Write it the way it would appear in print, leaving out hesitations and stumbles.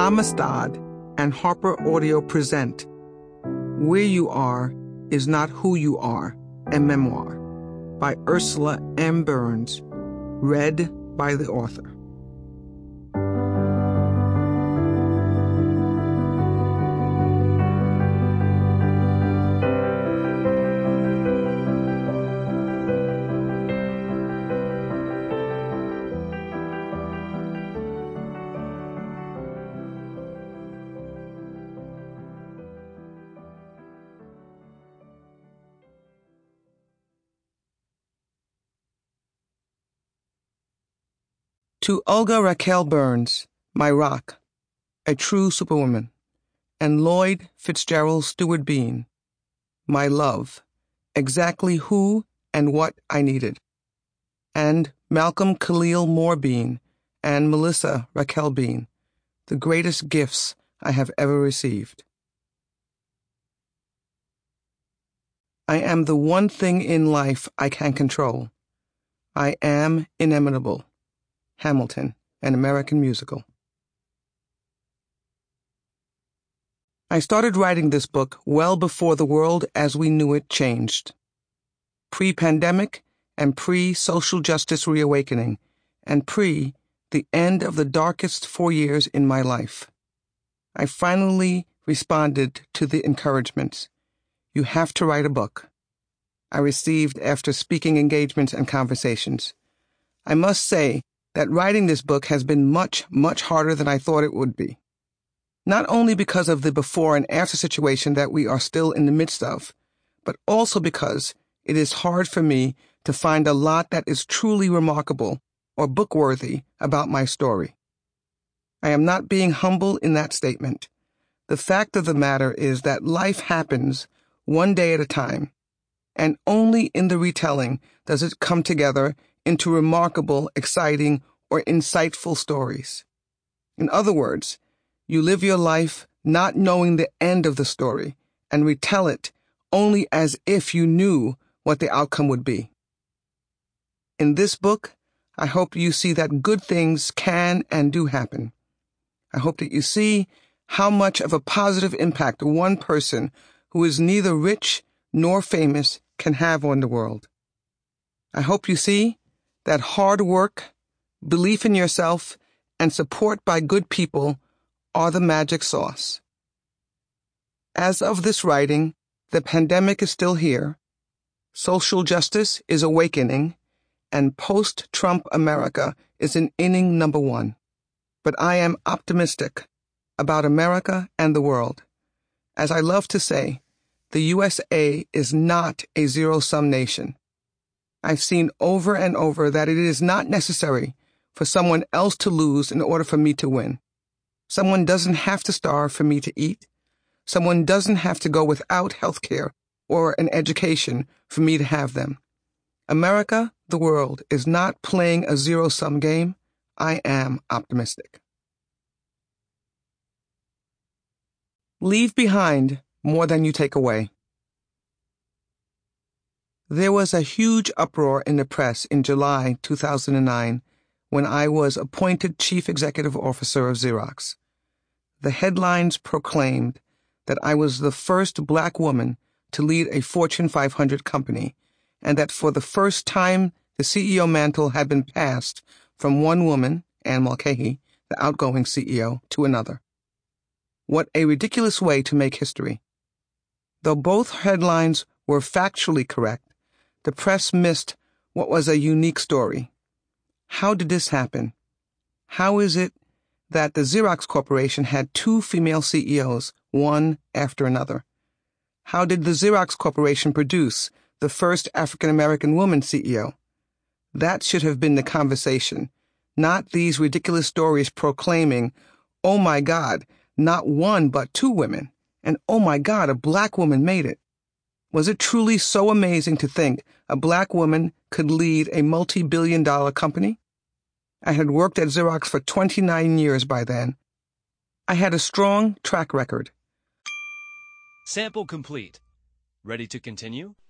Amistad and Harper Audio present Where You Are Is Not Who You Are, a memoir by Ursula M. Burns, read by the author. To Olga Raquel Burns, my rock, a true superwoman, and Lloyd Fitzgerald Stewart Bean, my love, exactly who and what I needed, and Malcolm Khalil Moore Bean and Melissa Raquel Bean, the greatest gifts I have ever received. I am the one thing in life I can control. I am inimitable. Hamilton, an American musical. I started writing this book well before the world as we knew it changed. Pre-pandemic and pre-social justice reawakening, and pre the end of the darkest 4 years in my life. I finally responded to the encouragements. You have to write a book. I received after speaking engagements and conversations. I must say that writing this book has been much, much harder than I thought it would be. Not only because of the before and after situation that we are still in the midst of, but also because it is hard for me to find a lot that is truly remarkable or book-worthy about my story. I am not being humble in that statement. The fact of the matter is that life happens one day at a time, and only in the retelling does it come together into remarkable, exciting, or insightful stories. In other words, you live your life not knowing the end of the story and retell it only as if you knew what the outcome would be. In this book, I hope you see that good things can and do happen. I hope that you see how much of a positive impact one person who is neither rich nor famous can have on the world. I hope you see that hard work, belief in yourself, and support by good people are the magic sauce. As of this writing, the pandemic is still here, social justice is awakening, and post-Trump America is in inning number 1. But I am optimistic about America and the world. As I love to say, the USA is not a zero-sum nation. I've seen over and over that it is not necessary for someone else to lose in order for me to win. Someone doesn't have to starve for me to eat. Someone doesn't have to go without health care or an education for me to have them. America, the world, is not playing a zero-sum game. I am optimistic. Leave behind more than you take away. There was a huge uproar in the press in July 2009 when I was appointed Chief Executive Officer of Xerox. The headlines proclaimed that I was the first black woman to lead a Fortune 500 company, and that for the first time the CEO mantle had been passed from one woman, Anne Mulcahy, the outgoing CEO, to another. What a ridiculous way to make history. Though both headlines were factually correct, the press missed what was a unique story. How did this happen? How is it that the Xerox Corporation had 2 female CEOs, one after another? How did the Xerox Corporation produce the first African-American woman CEO? That should have been the conversation, not these ridiculous stories proclaiming, oh my God, not 1 but 2 women, and oh my God, a black woman made it. Was it truly so amazing to think a black woman could lead a multi-billion-dollar company? I had worked at Xerox for 29 years by then. I had a strong track record. Sample complete. Ready to continue?